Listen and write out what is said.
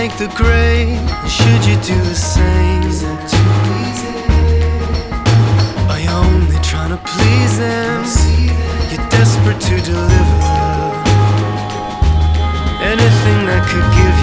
make the grade? Should you do the same? Is that too easy? Are you only trying to please them? You're desperate to deliver anything that could give